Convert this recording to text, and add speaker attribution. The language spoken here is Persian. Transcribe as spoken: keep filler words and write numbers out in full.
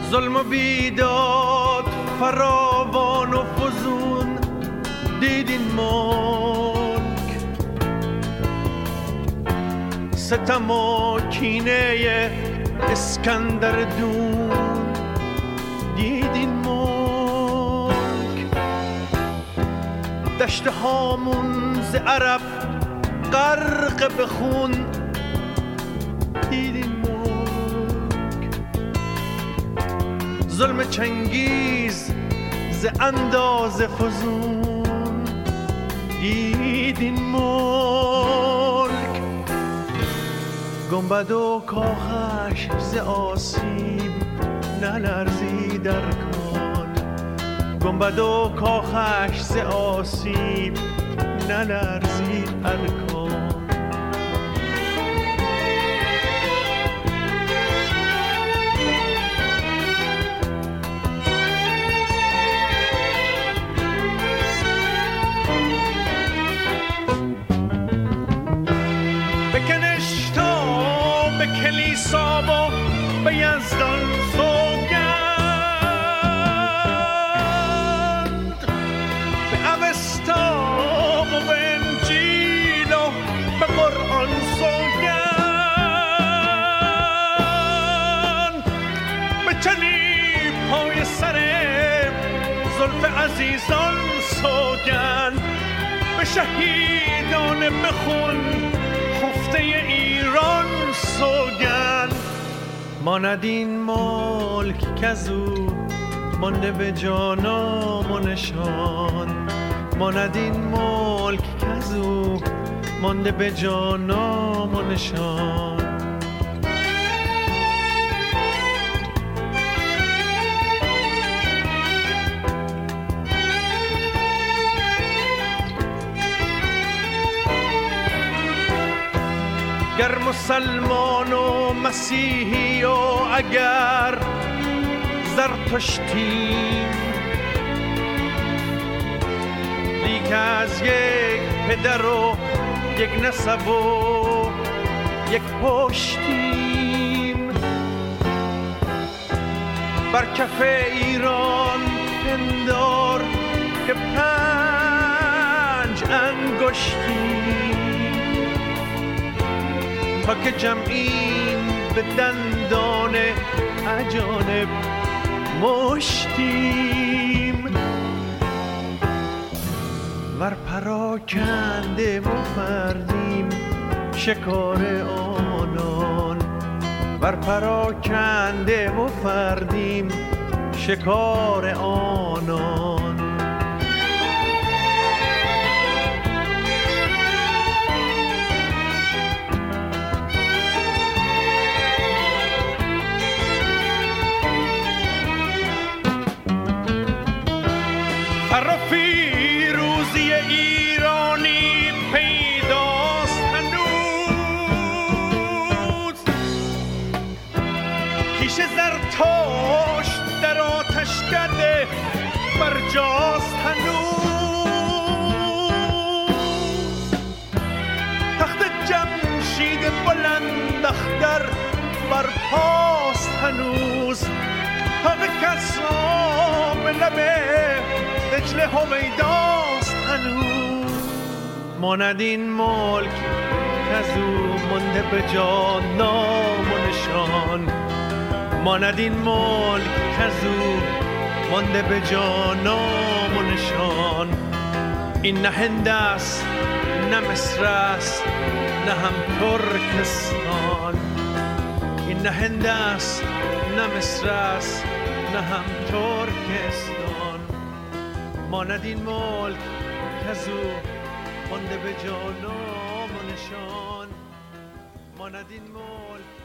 Speaker 1: ظلم و بیداد فراوان و فزون دیدین ملک، ستم و کینه اسکندر دون دیدین ملک، دشت هامون ز عرب غرق به خون دیدین ملک، ظلم چنگیز ز اندازه فزون دیدین ملک، گنبد و کاخش ز آسیب نلرزید ارکان، گنبد و کاخش ز آسیب نلرزید ارکان. بکنش تو به کلیسا و به یزدان سوگند، به اوستا و به انجیل و به قرآن سوگند، به چنین پای سر زلف عزیزان سوگند، به شهیدان بخون خفته ایران سوگند. ماند این ملک کزو مانده به جانام و نشان، ماند این ملک کزو مانده به جانام و نشان. گر مسلمان و مسیحی و اگر زرتشتیم، لیک از یک پدر و یک نسب و یک پشتیم، بر کف ایران پندار که پنج انگشتیم، تا که جمعیم به دندان اجانب مشتیم، ور پراکنده و فردیم شکار آنان، ور پراکنده و فردیم شکار آنان. فیروزی ایرانی پیداست هنوز، کیش زرتشت در آتشکده برجاست هنوز، تخت جمشید بلند اختر برپاست هنوز، حق کسرا به لبه دجله هویداست هنوز. ماند این ملک کزو مانده به جان نام و نشان، ماند این ملک کزو مانده به جان نام و نشان. این نه هند است نه مصر است نه هم ترکستان، این نه هند است نه مصر است نه هم ترکستان. ماند این ملک کزو مانده به جان نام و نشان، ماند این ملک